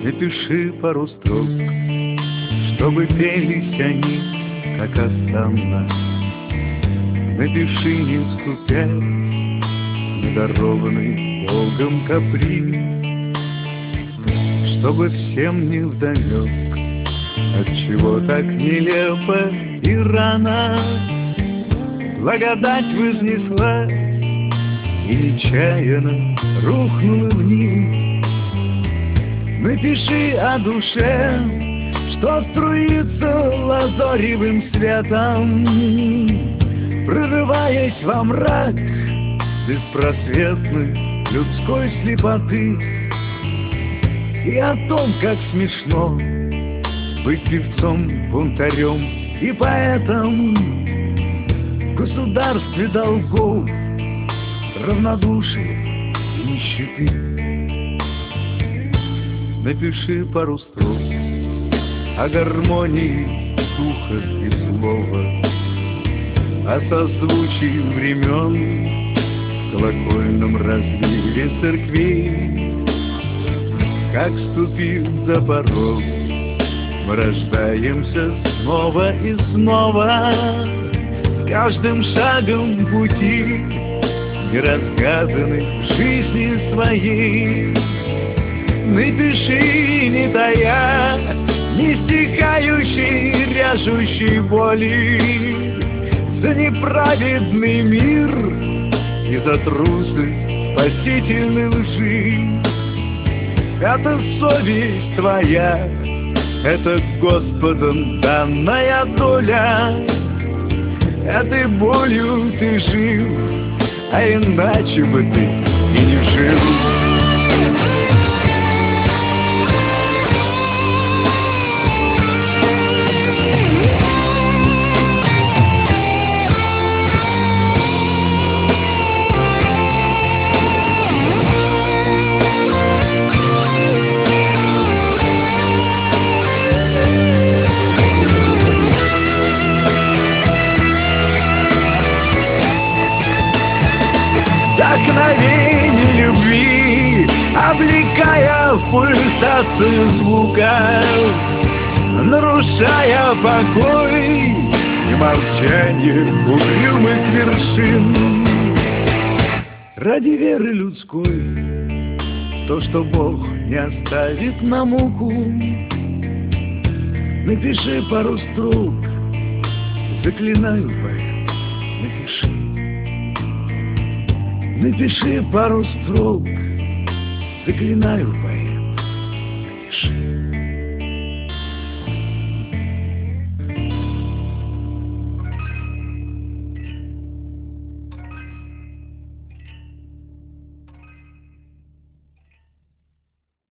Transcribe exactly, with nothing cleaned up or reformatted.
Напиши пару строк, чтобы пелись они, как осанна. Напиши, не вступясь в недарованный Богом каприз, чтобы всем не вдомек, отчего так нелепо и рано благодать вознеслась и нечаянно рухнула вниз. Напиши о душе, что струится лазоревым светом, прорываясь во мрак беспросветной людской слепоты, и о том, как смешно быть певцом-бунтарем и поэтом в государстве долгов, равнодушия и нищеты. Напиши пару строк о гармонии духа и слова, о созвучии времен в колокольном разливе церквей. Как ступив за порог, мы рождаемся снова и снова, с каждым шагом пути неразгаданных в жизни своей. Напиши, не тая, не стихающей, ряжущей боли, за неправедный мир и за трусость спасительной лжи. Это совесть твоя, это Господом данная доля, этой болью ты жил, а иначе бы ты и не жил. Вдохновение любви, облекая в пульсацию звука, нарушая покой и молчание угрюмых вершин. Ради веры людской, в то, что Бог не оставит на муку, напиши пару строк, заклинаю поэт, напиши. Напиши пару строк, заклинаю, поэт, напиши.